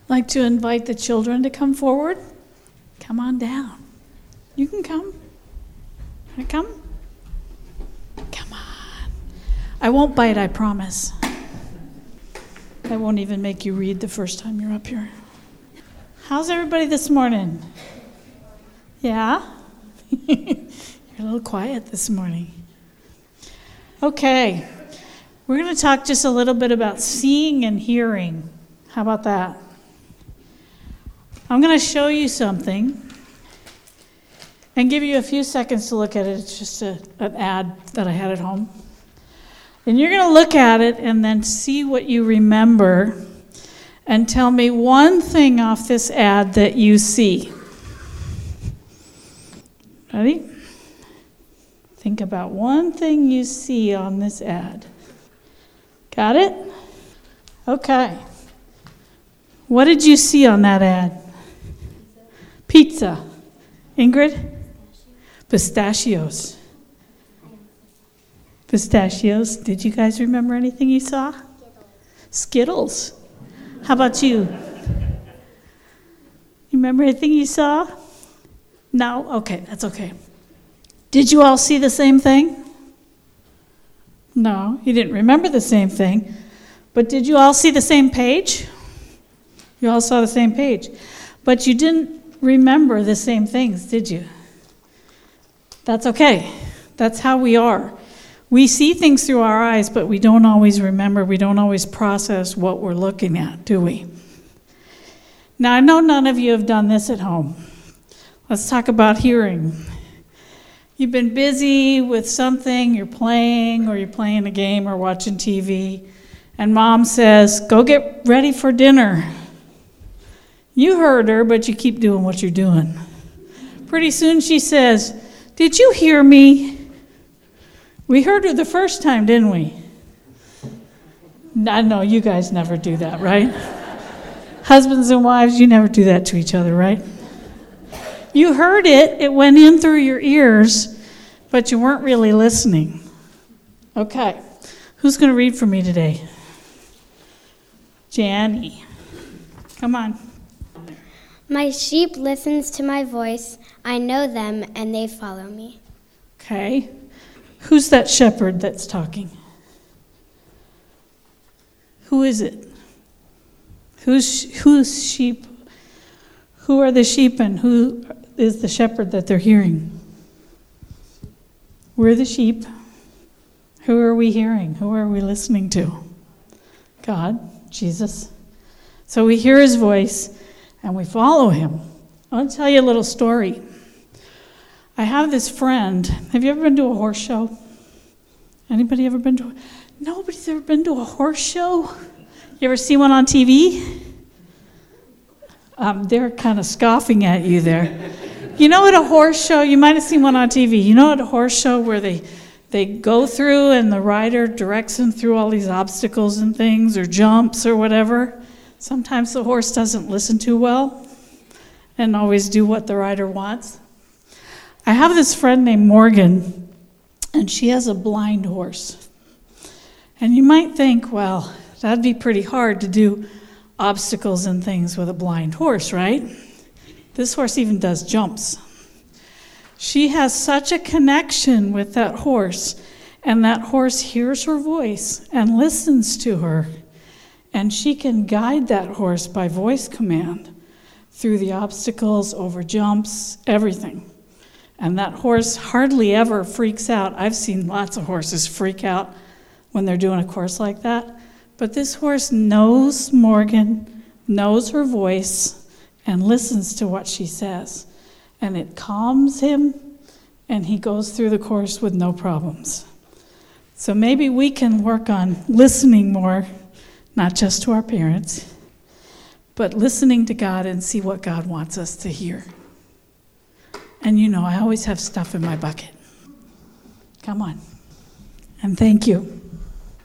like to invite the children to come forward. Come on down. You can come. Want to come? Come on. I won't bite, I promise. I won't even make you read the first time you're up here. How's everybody this morning? Yeah? You're a little quiet this morning. Okay. We're going to talk just a little bit about seeing and hearing. How about that? I'm going to show you something and give you a few seconds to look at it. It's just an ad that I had at home. And you're going to look at it and then see what you remember and tell me one thing off this ad that you see. Ready? Think about one thing you see on this ad. Got it? Okay. What did you see on that ad? Pizza. Ingrid? Pistachios. Pistachios. Did you guys remember anything you saw? Skittles. How about you? You remember anything you saw? No? Okay, that's okay. Did you all see the same thing? No, you didn't remember the same thing. But did you all see the same page? You all saw the same page. But you didn't remember the same things, did you? That's okay. That's how we are. We see things through our eyes, but we don't always remember. We don't always process what we're looking at, do we? Now, I know none of you have done this at home. Let's talk about hearing. You've been busy with something, you're playing a game or watching TV, and mom says, go get ready for dinner. You heard her, but you keep doing what you're doing. Pretty soon she says, did you hear me? We heard her the first time, didn't we? I know you guys never do that, right? Husbands and wives, you never do that to each other, right? You heard it, it went in through your ears, but you weren't really listening. Okay, who's going to read for me today? Janny. Come on. My sheep listens to my voice. I know them, and they follow me. Okay. Who's that shepherd that's talking? Who is it? Who's sheep? Who are the sheep and who is the shepherd that they're hearing? We're the sheep. Who are we hearing? Who are we listening to? God, Jesus. So we hear his voice and we follow him. I want to tell you a little story. I have this friend. Have you ever been to a horse show? Anybody ever been to Nobody's ever been to a horse show? You ever see one on TV? They're kind of scoffing at you there. You know, at a horse show, you might have seen one on TV. You know, at a horse show where they go through and the rider directs them through all these obstacles and things or jumps or whatever. Sometimes the horse doesn't listen too well and always do what the rider wants. I have this friend named Morgan, and she has a blind horse. And you might think, well, that'd be pretty hard to do obstacles and things with a blind horse, right? This horse even does jumps. She has such a connection with that horse, and that horse hears her voice and listens to her, and she can guide that horse by voice command through the obstacles, over jumps, everything. And that horse hardly ever freaks out. I've seen lots of horses freak out when they're doing a course like that. But this horse knows Morgan, knows her voice, and listens to what she says. And it calms him, and he goes through the course with no problems. So maybe we can work on listening more, not just to our parents, but listening to God and see what God wants us to hear. And you know, I always have stuff in my bucket. Come on. And thank you.